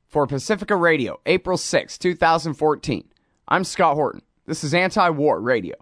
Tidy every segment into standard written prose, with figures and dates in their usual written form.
for Pacifica Radio, April 6, 2014. I'm Scott Horton. This is Anti-War Radio.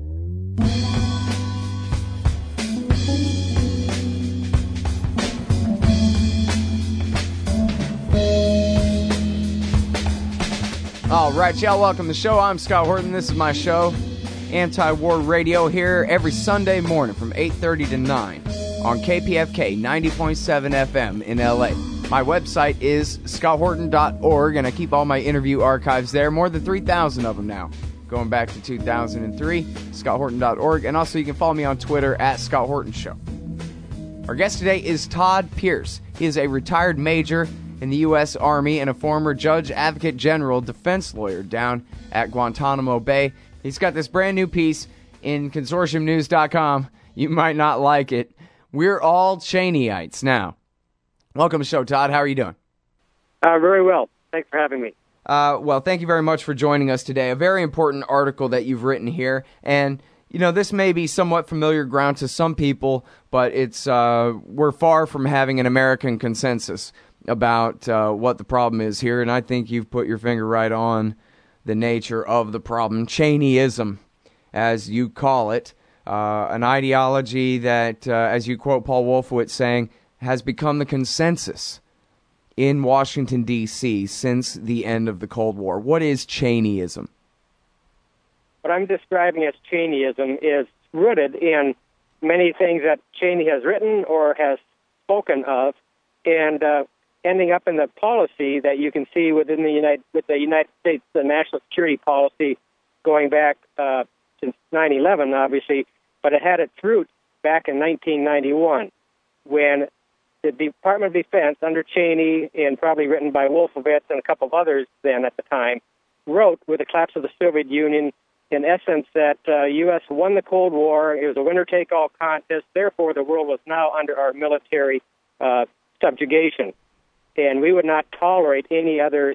All right, y'all, welcome to the show. I'm Scott Horton. This is my show, Anti-War Radio, here every Sunday morning from 8:30 to 9 on KPFK 90.7 FM in LA. My website is scotthorton.org, and I keep all my interview archives there, more than 3,000 of them now, going back to 2003, scotthorton.org, and also you can follow me on Twitter at Scott Horton Show. Our guest today is Todd Pierce. He is a retired major in the U.S. Army and a former Judge Advocate General defense lawyer down at Guantanamo Bay. He's got this brand new piece in consortiumnews.com. You might not like it. We're all Cheneyites now. Welcome to the show, Todd. How are you doing? Very well. Thanks for having me. Well, thank you very much for joining us today. A very important article that you've written here. And, you know, this may be somewhat familiar ground to some people, but it's we're far from having an American consensus about what the problem is here. And I think you've put your finger right on the nature of the problem. Cheneyism, as you call it, an ideology that, as you quote Paul Wolfowitz saying, has become the consensus in Washington, D.C. since the end of the Cold War. What is Cheneyism? What I'm describing as Cheneyism is rooted in many things that Cheney has written or has spoken of, and ending up in the policy that you can see within the United States, the national security policy going back since 9/11, obviously, but it had its roots back in 1991 when the Department of Defense under Cheney, and probably written by Wolfowitz and a couple of others then at the time, wrote with the collapse of the Soviet Union, in essence, that U.S. won the Cold War. It was a winner-take-all contest. Therefore, the world was now under our military subjugation. And we would not tolerate any other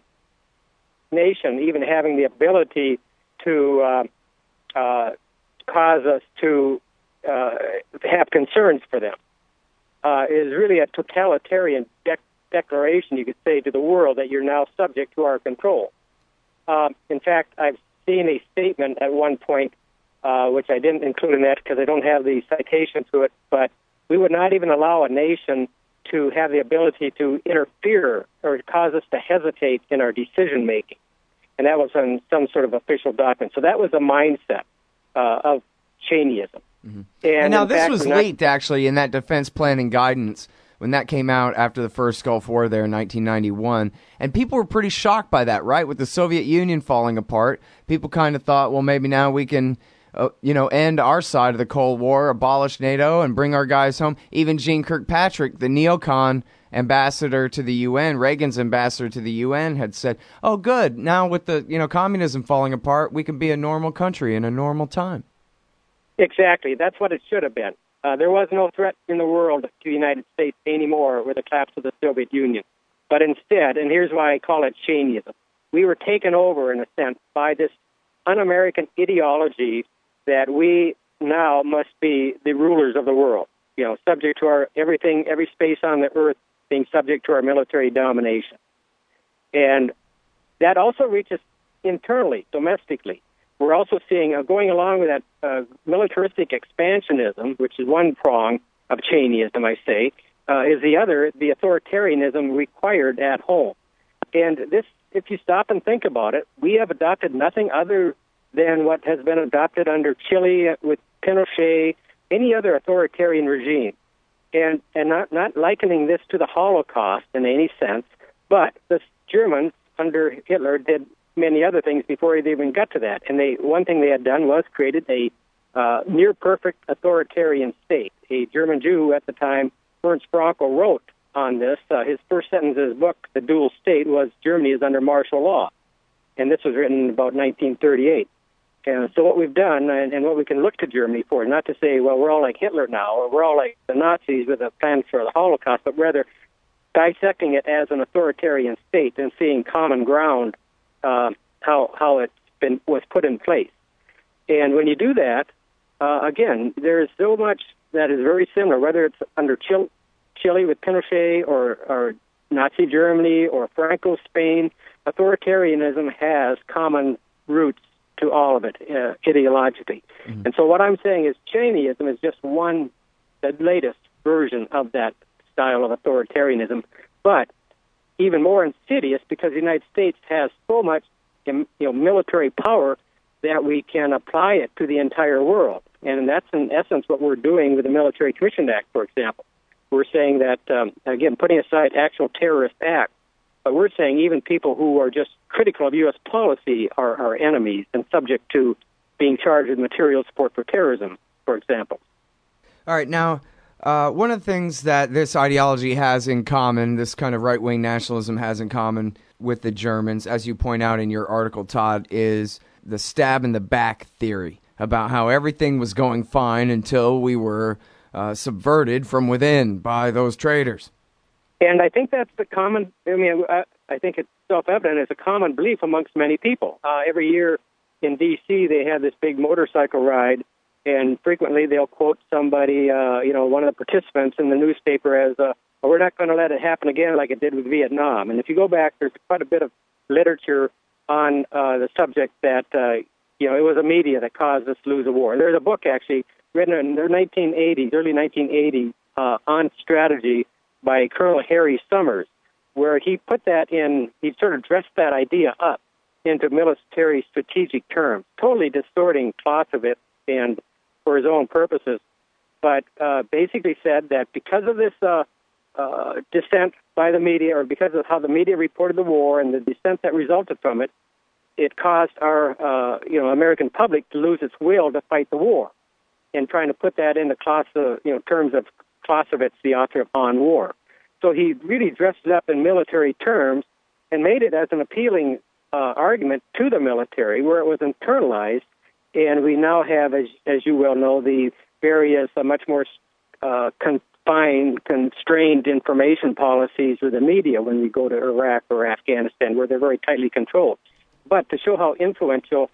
nation even having the ability to cause us to have concerns for them. Is really a totalitarian declaration, you could say, to the world that you're now subject to our control. In fact, I've seen a statement at one point, which I didn't include in that because I don't have the citation to it, but we would not even allow a nation to have the ability to interfere or cause us to hesitate in our decision-making. And that was on some sort of official document. So that was the mindset of Cheneyism. Mm-hmm. And now this was leaked, actually, in that defense planning guidance when that came out after the first Gulf War there in 1991. And people were pretty shocked by that, right? With the Soviet Union falling apart, people kind of thought, well, maybe now we can, end our side of the Cold War, abolish NATO, and bring our guys home. Even Gene Kirkpatrick, the neocon ambassador to the UN, Reagan's ambassador to the UN, had said, oh, good, now with the communism falling apart, we can be a normal country in a normal time. Exactly. That's what it should have been. There was no threat in the world to the United States anymore with the collapse of the Soviet Union. But instead, and here's why I call it Cheneyism, we were taken over, in a sense, by this un-American ideology that we now must be the rulers of the world, subject to our everything, every space on the earth being subject to our military domination. And that also reaches internally, domestically. We're also seeing, going along with that militaristic expansionism, which is one prong of Cheneyism, I say, is the other, the authoritarianism required at home. And this, if you stop and think about it, we have adopted nothing other than what has been adopted under Chile with Pinochet, any other authoritarian regime. And not likening this to the Holocaust in any sense, but the Germans under Hitler did many other things before they even got to that. And one thing they had done was created a near-perfect authoritarian state. A German Jew at the time, Ernst Frankel, wrote on this. His first sentence in his book, The Dual State, was Germany is under martial law. And this was written in about 1938. And so what we've done, and what we can look to Germany for, not to say, well, we're all like Hitler now, or we're all like the Nazis with a plan for the Holocaust, but rather dissecting it as an authoritarian state and seeing common ground, how it was put in place. And when you do that, again, there is so much that is very similar, whether it's under Chile with Pinochet or Nazi Germany or Franco Spain, authoritarianism has common roots to all of it ideologically. Mm-hmm. And so what I'm saying is Cheneyism is just the latest version of that style of authoritarianism, but even more insidious because the United States has so much military power that we can apply it to the entire world. And that's in essence what we're doing with the Military Commission Act, for example. We're saying that, again, putting aside actual terrorist acts, but we're saying even people who are just critical of U.S. policy are enemies and subject to being charged with material support for terrorism, for example. All right, now, one of the things that this ideology has in common, this kind of right-wing nationalism has in common with the Germans, as you point out in your article, Todd, is the stab-in-the-back theory about how everything was going fine until we were subverted from within by those traitors. And I think that's the common, I think it's self-evident, it's a common belief amongst many people. Every year in D.C., they have this big motorcycle ride, and frequently they'll quote somebody, one of the participants in the newspaper as, we're not going to let it happen again like it did with Vietnam. And if you go back, there's quite a bit of literature on the subject that, it was the media that caused us to lose a war. There's a book, actually, written in the early 1980s, on strategy by Colonel Harry Summers, where he put that in, he sort of dressed that idea up into military strategic terms, totally distorting thoughts of it and for his own purposes, but basically said that because of this dissent by the media, or because of how the media reported the war and the dissent that resulted from it, it caused our American public to lose its will to fight the war, and trying to put that in the terms of Clausewitz, the author of On War. So he really dressed it up in military terms and made it as an appealing argument to the military, where it was internalized. And we now have, as you well know, the various much more constrained information policies of the media when we go to Iraq or Afghanistan, where they're very tightly controlled. But to show how influential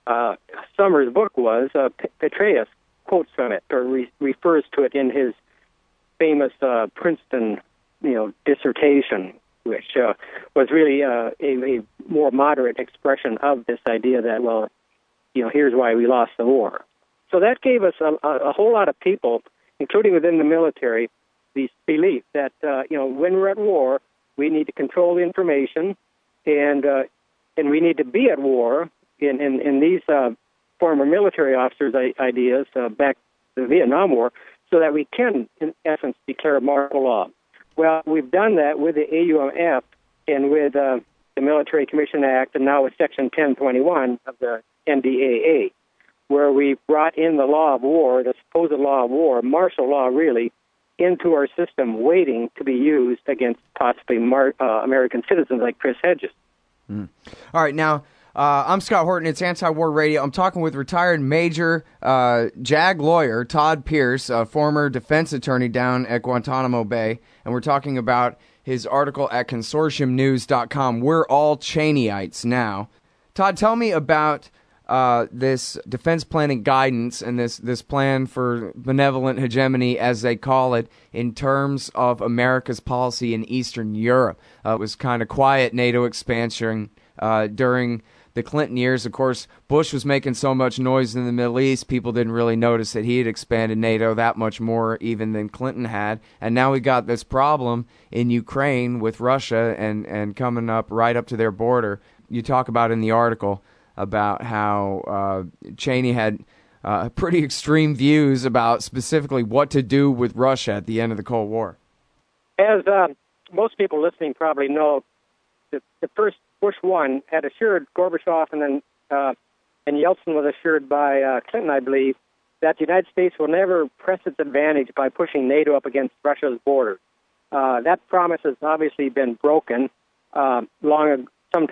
Summers' book was, Petraeus quotes from it or refers to it in his famous Princeton, dissertation, which was really a more moderate expression of this idea that, here's why we lost the war. So that gave us a whole lot of people, including within the military, this belief that, when we're at war, we need to control the information, and we need to be at war. In these former military officers' ideas back to the Vietnam War, so that we can, in essence, declare martial law. Well, we've done that with the AUMF and with the Military Commission Act, and now with Section 1021 of the NDAA, where we brought in the law of war, the supposed law of war, martial law really, into our system, waiting to be used against possibly American citizens like Chris Hedges. Mm. All right, now, I'm Scott Horton. It's Anti-War Radio. I'm talking with retired Major JAG lawyer Todd Pierce, a former defense attorney down at Guantanamo Bay, and we're talking about his article at consortiumnews.com. We're all Cheneyites now. Todd, tell me about this defense planning guidance and this plan for benevolent hegemony, as they call it, in terms of America's policy in Eastern Europe. It was kind of quiet NATO expansion during the Clinton years. Of course, Bush was making so much noise in the Middle East, people didn't really notice that he had expanded NATO that much more even than Clinton had. And now we got this problem in Ukraine with Russia and coming up right up to their border. You talk about in the article about how Cheney had pretty extreme views about specifically what to do with Russia at the end of the Cold War. As most people listening probably know, the first Bush 1 had assured Gorbachev and Yeltsin was assured by Clinton, I believe, that the United States will never press its advantage by pushing NATO up against Russia's borders. That promise has obviously been broken long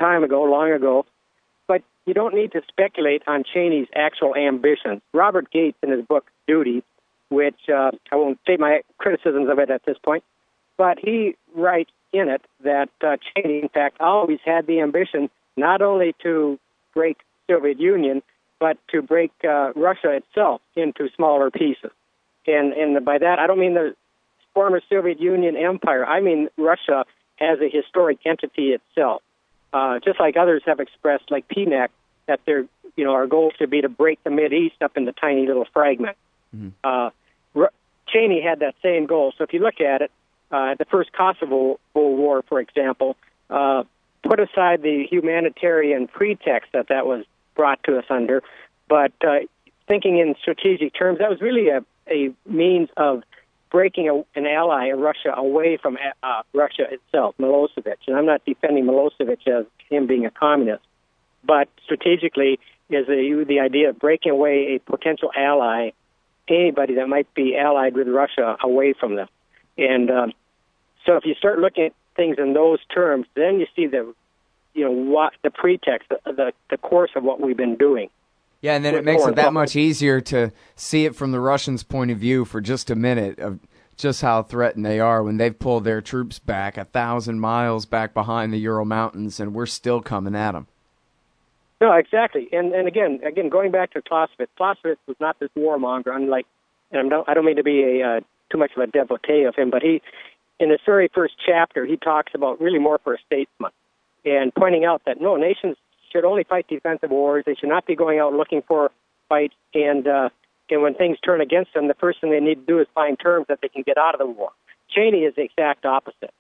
ago. But you don't need to speculate on Cheney's actual ambitions. Robert Gates, in his book Duty, which I won't say my criticisms of it at this point, but he writes in it that Cheney, in fact, always had the ambition not only to break the Soviet Union, but to break Russia itself into smaller pieces. And by that, I don't mean the former Soviet Union empire. I mean Russia as a historic entity itself. Just like others have expressed, like PNAC, that our goal should be to break the Mideast up into tiny little fragments. Mm-hmm. Cheney had that same goal. So if you look at it, the first Kosovo War, for example, put aside the humanitarian pretext that was brought to us under, but thinking in strategic terms, that was really a means of breaking an ally, Russia, away from Russia itself, Milosevic. And I'm not defending Milosevic as him being a communist, but strategically is the idea of breaking away a potential ally, anybody that might be allied with Russia, away from them. And so if you start looking at things in those terms, then you see what the pretext, the course of what we've been doing. Yeah, and then it makes it that much easier to see it from the Russians' point of view for just a minute of just how threatened they are when they've pulled their troops back 1,000 miles back behind the Ural Mountains, and we're still coming at them. No, exactly. And again, going back to Clausewitz was not this warmonger, unlike, and I don't mean to be too much of a devotee of him, but he, in his very first chapter, he talks about really more for a statesman and pointing out that no, nations should only fight defensive wars. They should not be going out looking for fights. And when things turn against them, the first thing they need to do is find terms that they can get out of the war. Cheney is the exact opposite.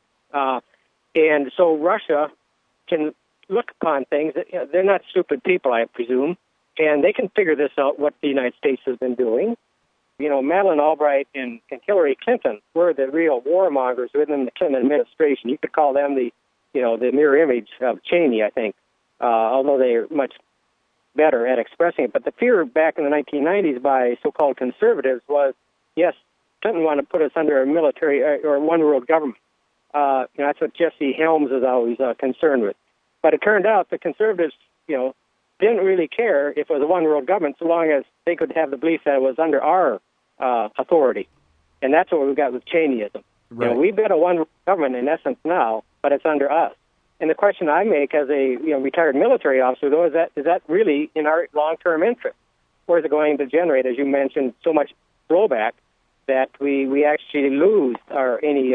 And so Russia can look upon things. They're not stupid people, I presume, and they can figure this out, what the United States has been doing. Madeleine Albright and Hillary Clinton were the real warmongers within the Clinton administration. You could call them the mirror image of Cheney, I think. Although they're much better at expressing it. But the fear back in the 1990s by so-called conservatives was, yes, Clinton wanted to put us under a military or one-world government. That's what Jesse Helms is always concerned with. But it turned out the conservatives, didn't really care if it was a one-world government so long as they could have the belief that it was under our authority. And that's what we've got with Cheneyism. Right. We've got a one-world government in essence now, but it's under us. And the question I make as a retired military officer, though, is that really in our long-term interest? Or is it going to generate, as you mentioned, so much blowback that we actually lose any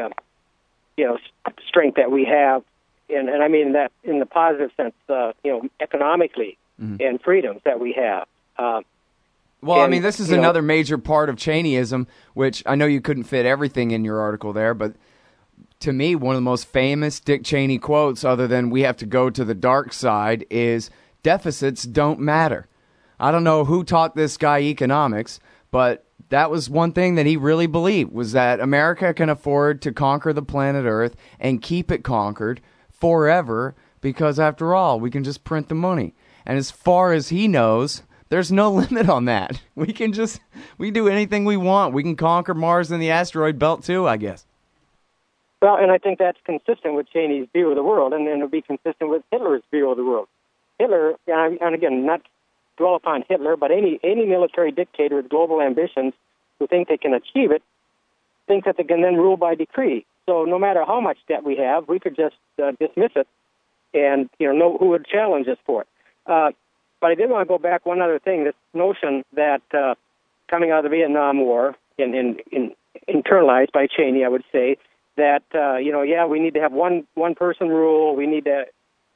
strength that we have, and I mean that in the positive sense, economically, mm-hmm. and freedoms that we have. This is another major part of Cheneyism, which I know you couldn't fit everything in your article there, but to me, one of the most famous Dick Cheney quotes, other than "we have to go to the dark side," is "deficits don't matter." I don't know who taught this guy economics, but that was one thing that he really believed, was that America can afford to conquer the planet Earth and keep it conquered forever because, after all, we can just print the money. And as far as he knows, there's no limit on that. We can do anything we want. We can conquer Mars and the asteroid belt too, I guess. Well, and I think that's consistent with Cheney's view of the world, and it'll be consistent with Hitler's view of the world. Hitler, and again, not dwell upon Hitler, but any military dictator with global ambitions who think they can achieve it, think that they can then rule by decree. So no matter how much debt we have, we could just dismiss it, and know who would challenge us for it. But I did want to go back one other thing, this notion that coming out of the Vietnam War, internalized by Cheney, I would say, that, we need to have one person rule. We need to,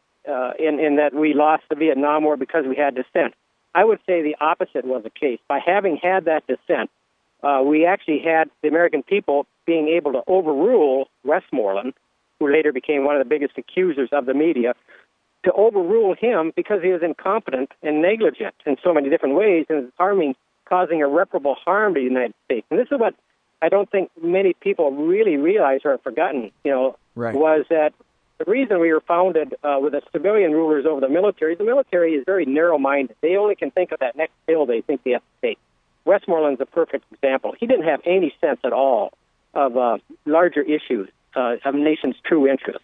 in that we lost the Vietnam War because we had dissent. I would say the opposite was the case. By having had that dissent, we actually had the American people being able to overrule Westmoreland, who later became one of the biggest accusers of the media, to overrule him because he was incompetent and negligent in so many different ways and causing irreparable harm to the United States. And this is what I don't think many people really realize or have forgotten, right. was that the reason we were founded with the civilian rulers over the military is very narrow-minded. They only can think of that next bill they think they have to take. Westmoreland's a perfect example. He didn't have any sense at all of larger issues, of a nation's true interests.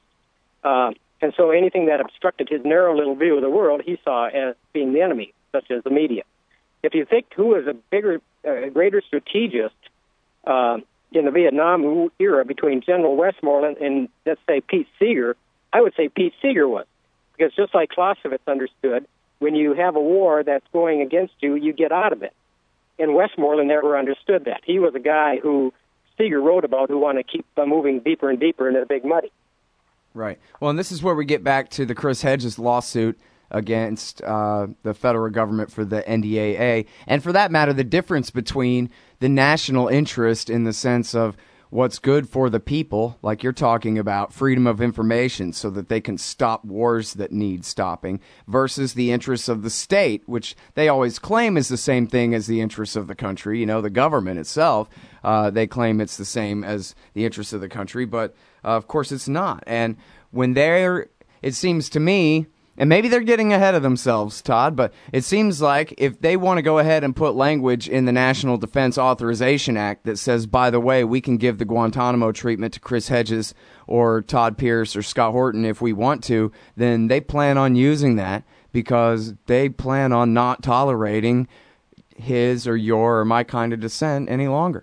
And so anything that obstructed his narrow little view of the world, he saw as being the enemy, such as the media. If you think who is a greater strategist in the Vietnam era between General Westmoreland and, let's say, Pete Seeger, I would say Pete Seeger was. Because just like Clausewitz understood, when you have a war that's going against you, you get out of it. And Westmoreland never understood that. He was a guy who Seeger wrote about who wanted to keep moving deeper and deeper into the big muddy. Right. Well, and this is where we get back to the Chris Hedges lawsuit against the federal government for the NDAA. And for that matter, the difference between the national interest in the sense of what's good for the people, like you're talking about, freedom of information so that they can stop wars that need stopping, versus the interests of the state, which they always claim is the same thing as the interests of the country. You know, the government itself, they claim it's the same as the interests of the country, but of course it's not. And when it seems to me, and maybe they're getting ahead of themselves, Todd, but it seems like if they want to go ahead and put language in the National Defense Authorization Act that says, by the way, we can give the Guantanamo treatment to Chris Hedges or Todd Pierce or Scott Horton if we want to, then they plan on using that because they plan on not tolerating his or your or my kind of dissent any longer.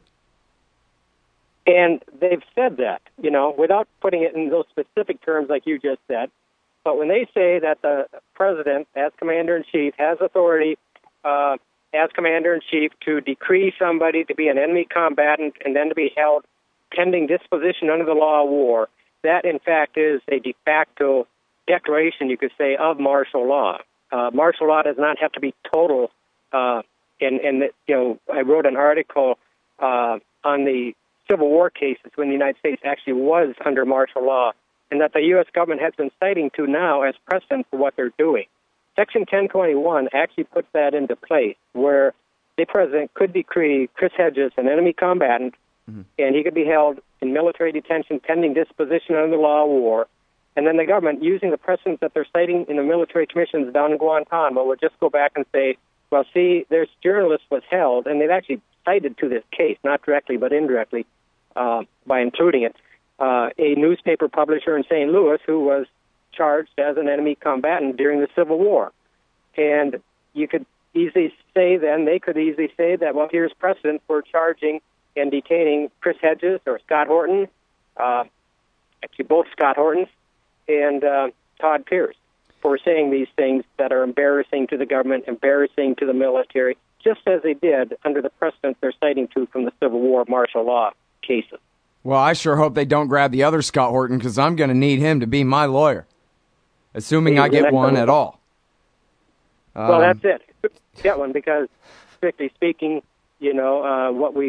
And they've said that, you know, without putting it in those specific terms like you just said. But when they say that the president, as commander-in-chief, has authority as commander-in-chief to decree somebody to be an enemy combatant and then to be held pending disposition under the law of war, that, in fact, is a de facto declaration, you could say, of martial law. Martial law does not have to be total. And you know, I wrote an article on the Civil War cases when the United States actually was under martial law, and that the U.S. government has been citing to now as precedent for what they're doing. Section 1021 actually puts that into place, where the president could decree Chris Hedges an enemy combatant, and he could be held in military detention pending disposition under the law of war. And then the government, using the precedents that they're citing in the military commissions down in Guantanamo, would just go back and say, well, see, this journalist was held, and they've actually cited to this case, not directly but indirectly, by including it, a newspaper publisher in St. Louis who was charged as an enemy combatant during the Civil War. And you could easily say then, they could easily say that, well, here's precedent for charging and detaining Chris Hedges or Scott Horton, actually both Scott Hortons, and Todd Pierce, for saying these things that are embarrassing to the government, embarrassing to the military, just as they did under the precedent they're citing to from the Civil War martial law cases. Well, I sure hope they don't grab the other Scott Horton, because I'm going to need him to be my lawyer, assuming I get one at all. Well, that's it. Get one, because strictly speaking, you know,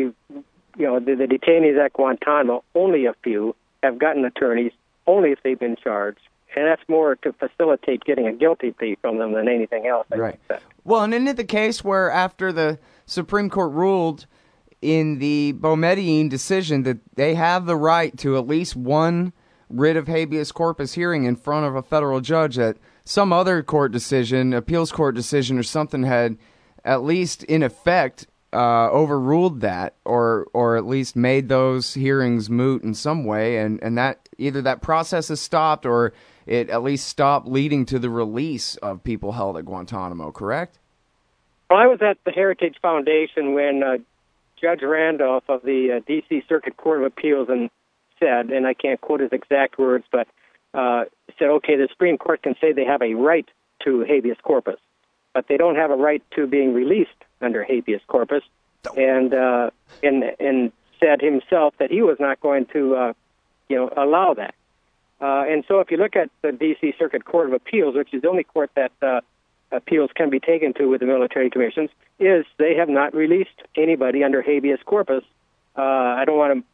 the detainees at Guantanamo, only a few have gotten attorneys, only if they've been charged. And that's more to facilitate getting a guilty plea from them than anything else. Right. Well, and isn't it the case where after the Supreme Court ruled in the Boumediene decision that they have the right to at least one writ of habeas corpus hearing in front of a federal judge, that some other court decision, appeals court decision or something, had at least in effect overruled that, or at least made those hearings moot in some way, and that either that process has stopped or it at least stopped leading to the release of people held at Guantanamo, correct? Well, I was at the Heritage Foundation when Judge Randolph of the D.C. Circuit Court of Appeals said, and I can't quote his exact words, but said, okay, the Supreme Court can say they have a right to habeas corpus, but they don't have a right to being released under habeas corpus, and said himself that he was not going to, allow that. And so if you look at the D.C. Circuit Court of Appeals, which is the only court that appeals can be taken to with the military commissions, is they have not released anybody under habeas corpus. I don't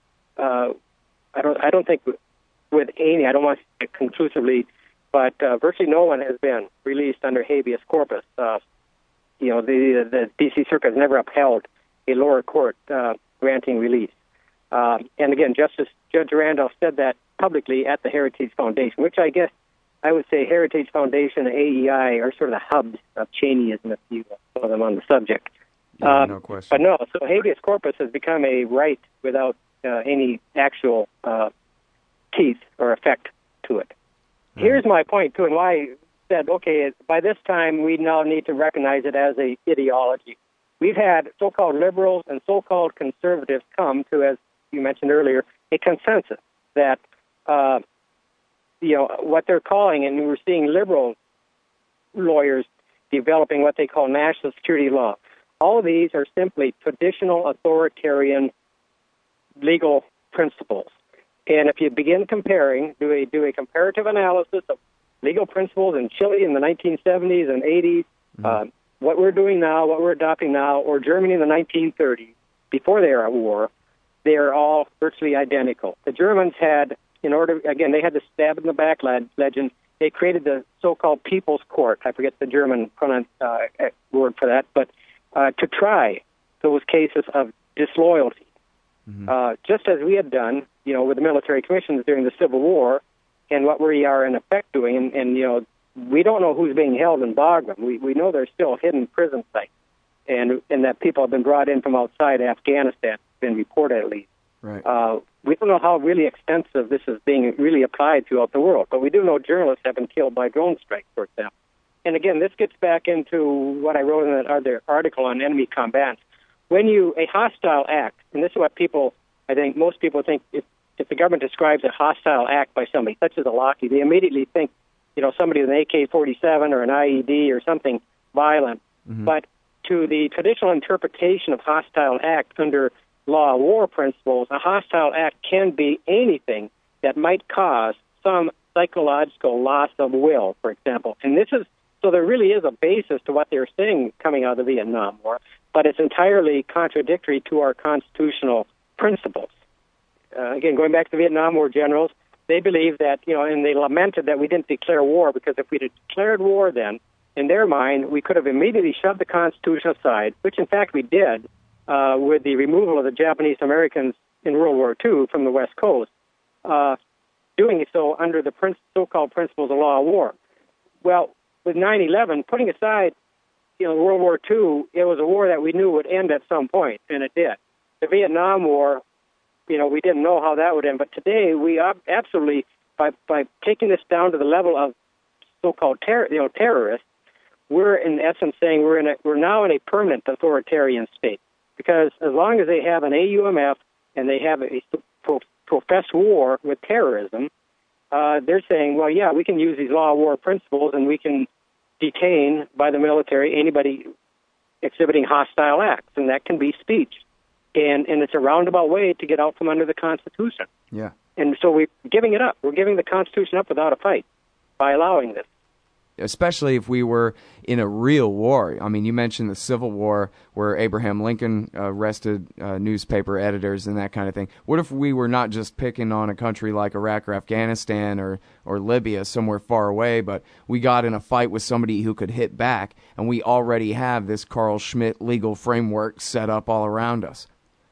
think with any, I don't want to say conclusively, but virtually no one has been released under habeas corpus. The D.C. Circuit has never upheld a lower court granting release. And again, Judge Randolph said that publicly at the Heritage Foundation, which I guess I would say Heritage Foundation and AEI are sort of the hubs of Cheneyism, if you know them on the subject. No question. But no, so habeas corpus has become a right without any actual teeth or effect to it. Mm. Here's my point, too, and why I said, okay, by this time we now need to recognize it as a ideology. We've had so-called liberals and so-called conservatives come to, as you mentioned earlier, a consensus that what they're calling, and we're seeing liberal lawyers developing what they call national security law. All of these are simply traditional authoritarian legal principles. And if you begin comparing, do a comparative analysis of legal principles in Chile in the 1970s and 80s, what we're doing now, what we're adopting now, or Germany in the 1930s, before they were at war, they are all virtually identical. The Germans had, they had the stab in the back legend. They created the so-called People's Court. I forget the German word for that, but to try those cases of disloyalty. Just as we had done, with the military commissions during the Civil War, and what we are in effect doing, and we don't know who's being held in Bagram. We know there's still hidden prison sites, and that people have been brought in from outside Afghanistan, been reported at least. Right. We don't know how really extensive this is being really applied throughout the world, but we do know journalists have been killed by drone strikes, for example. And again, this gets back into what I wrote in that other article on enemy combatants. When a hostile act, and this is what most people think, if the government describes a hostile act by somebody, such as a Lockheed, they immediately think, somebody with an AK-47 or an IED or something violent. But to the traditional interpretation of hostile act under law of war principles, a hostile act can be anything that might cause some psychological loss of will, for example. And so there really is a basis to what they're saying coming out of the Vietnam War, but it's entirely contradictory to our constitutional principles. Again, going back to the Vietnam War generals, they believed that, and they lamented that we didn't declare war, because if we'd declared war then, in their mind, we could have immediately shoved the Constitution aside, which in fact we did with the removal of the Japanese Americans in World War II from the West Coast, doing so under the so-called principles of law of war. Well, with 9/11, putting aside World War II, it was a war that we knew would end at some point, and it did. The Vietnam War, we didn't know how that would end, but today we absolutely, by taking this down to the level of so-called terrorists, we're in essence saying we're now in a permanent authoritarian state, because as long as they have an AUMF and they have a professed war with terrorism, they're saying, well, yeah, we can use these law of war principles and we can detain by the military anybody exhibiting hostile acts, and that can be speech. And it's a roundabout way to get out from under the Constitution. Yeah. And so we're giving it up. We're giving the Constitution up without a fight by allowing this. Especially if we were in a real war. I mean, you mentioned the Civil War where Abraham Lincoln arrested newspaper editors and that kind of thing. What if we were not just picking on a country like Iraq or Afghanistan or Libya, somewhere far away, but we got in a fight with somebody who could hit back, and we already have this Carl Schmitt legal framework set up all around us?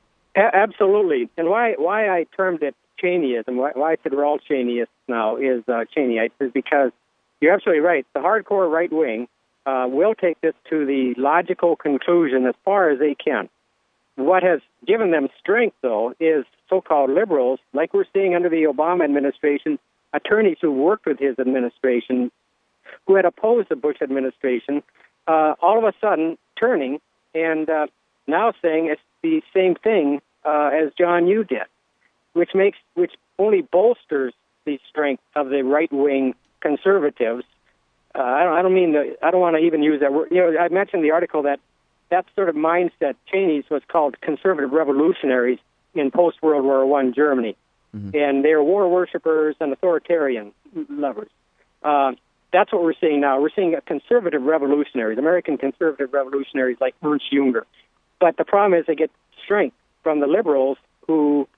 Absolutely. And why I termed it Cheneyism, why I said we're all Cheneyists now is Cheneyites, is because you're absolutely right. The hardcore right wing will take this to the logical conclusion as far as they can. What has given them strength, though, is so-called liberals, like we're seeing under the Obama administration, attorneys who worked with his administration, who had opposed the Bush administration, all of a sudden turning and now saying it's the same thing as John Yoo did, which only bolsters the strength of the right-wing conservatives. I don't want to even use that word. I mentioned the article that sort of mindset, Cheney's, was called conservative revolutionaries in post-World War I Germany. And they're war worshippers and authoritarian lovers. That's what we're seeing now. We're seeing conservative revolutionaries, American conservative revolutionaries like Ernst Jünger. But the problem is they get strength from the liberals or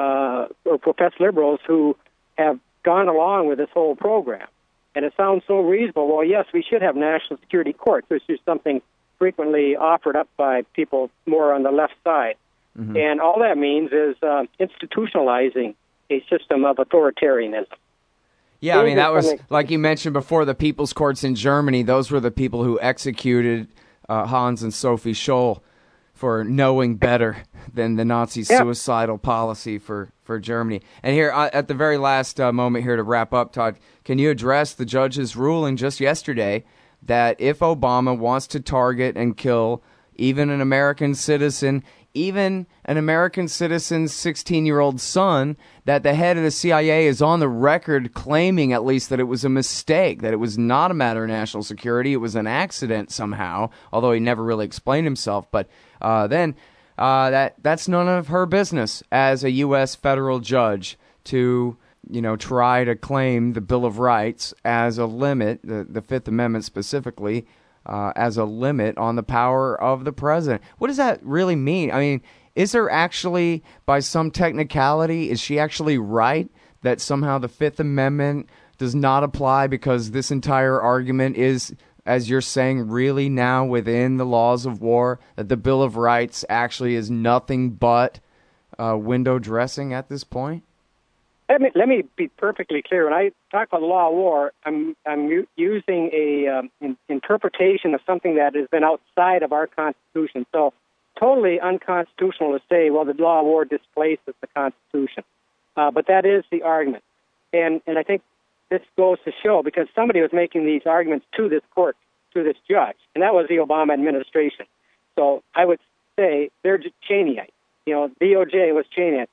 professed liberals who have gone along with this whole program. And it sounds so reasonable. Well, yes, we should have national security courts, which is something frequently offered up by people more on the left side. And all that means is institutionalizing a system of authoritarianism. Yeah, I mean, that was, like you mentioned before, the People's Courts in Germany. Those were the people who executed Hans and Sophie Scholl for knowing better than the Nazi suicidal policy for Germany. And here, at the very last moment here to wrap up, Todd, can you address the judge's ruling just yesterday that if Obama wants to target and kill even an American citizen, even an American citizen's 16-year-old son, that the head of the CIA is on the record claiming at least that it was a mistake, that it was not a matter of national security, it was an accident somehow, although he never really explained himself. But then that's none of her business as a U.S. federal judge to, try to claim the Bill of Rights as a limit, the Fifth Amendment specifically, as a limit on the power of the president. What does that really mean? I mean, is there actually, by some technicality, is she actually right that somehow the Fifth Amendment does not apply because this entire argument is, as you're saying, really now within the laws of war, that the Bill of Rights actually is nothing but window dressing at this point? Let me be perfectly clear. When I talk about the law of war, I'm using a interpretation of something that has been outside of our Constitution. So totally unconstitutional to say, well, the law of war displaces the Constitution. But that is the argument. And I think this goes to show, because somebody was making these arguments to this court, to this judge, and that was the Obama administration. So I would say they're Cheneyite. DOJ was Cheneyite.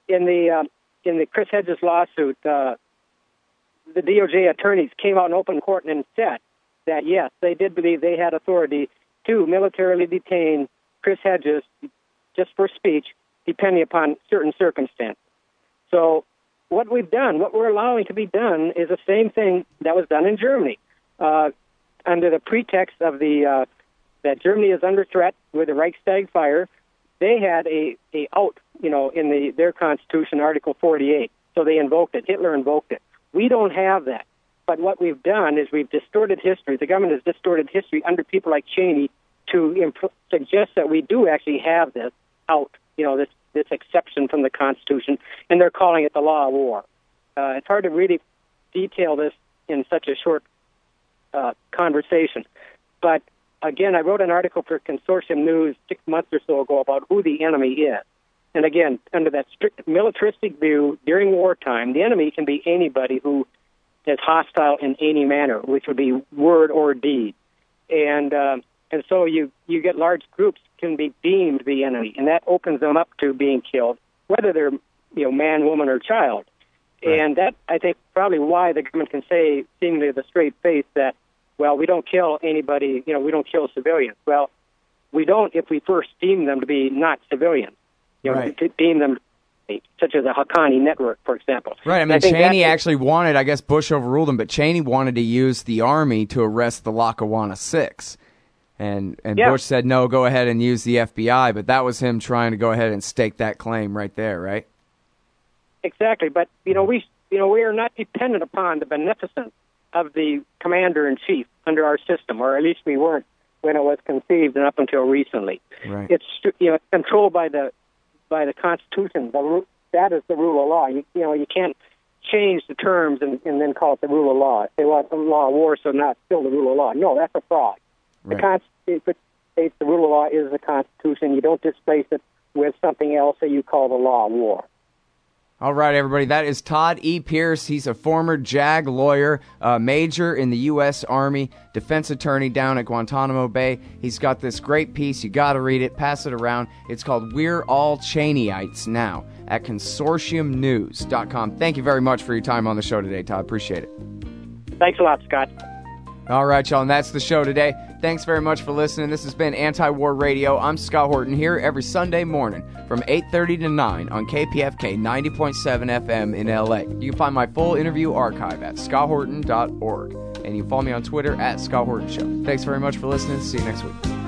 In the Chris Hedges lawsuit, the DOJ attorneys came out in open court and said that, yes, they did believe they had authority to militarily detain Chris Hedges just for speech, depending upon certain circumstances. So what we've done, what we're allowing to be done, is the same thing that was done in Germany. Under the pretext of that Germany is under threat with the Reichstag fire, they had a out, in their Constitution, Article 48. So they invoked it. Hitler invoked it. We don't have that. But what we've done is we've distorted history. The government has distorted history under people like Cheney to suggest that we do actually have this out, this exception from the Constitution, and they're calling it the law of war. It's hard to really detail this in such a short conversation. But again, I wrote an article for Consortium News 6 months or so ago about who the enemy is. And again, under that strict militaristic view, during wartime, the enemy can be anybody who is hostile in any manner, which would be word or deed. And so you get large groups can be deemed the enemy, and that opens them up to being killed, whether they're man, woman, or child. Right. And that, I think, probably why the government can say, seemingly with a straight face, that, well, we don't kill anybody, we don't kill civilians. Well, we don't if we first deem them to be not civilians. Right. To deem them, such as a Haqqani network, for example. Right. I mean, Cheney actually wanted, I guess Bush overruled him, but Cheney wanted to use the Army to arrest the Lackawanna Six. And Bush said, no, go ahead and use the FBI. But that was him trying to go ahead and stake that claim right there, right? Exactly. But, we are not dependent upon the beneficence of the commander-in-chief under our system, or at least we weren't when it was conceived and up until recently. Right. It's controlled by the Constitution. That is the rule of law. You can't change the terms and then call it the rule of law. Say, well, it's the law of war, so not still the rule of law. No, that's a fraud. Right. The Constitution states the rule of law is the Constitution. You don't displace it with something else that you call the law of war. All right, everybody. That is Todd E. Pierce. He's a former JAG lawyer, major in the U.S. Army, defense attorney down at Guantanamo Bay. He's got this great piece. You got to read it. Pass it around. It's called We're All Cheneyites Now at consortiumnews.com. Thank you very much for your time on the show today, Todd. Appreciate it. Thanks a lot, Scott. All right, y'all, and that's the show today. Thanks very much for listening. This has been Anti-War Radio. I'm Scott Horton here every Sunday morning from 8:30 to 9 on KPFK 90.7 FM in LA. You can find my full interview archive at scotthorton.org, and you can follow me on Twitter at Scott Horton Show. Thanks very much for listening. See you next week.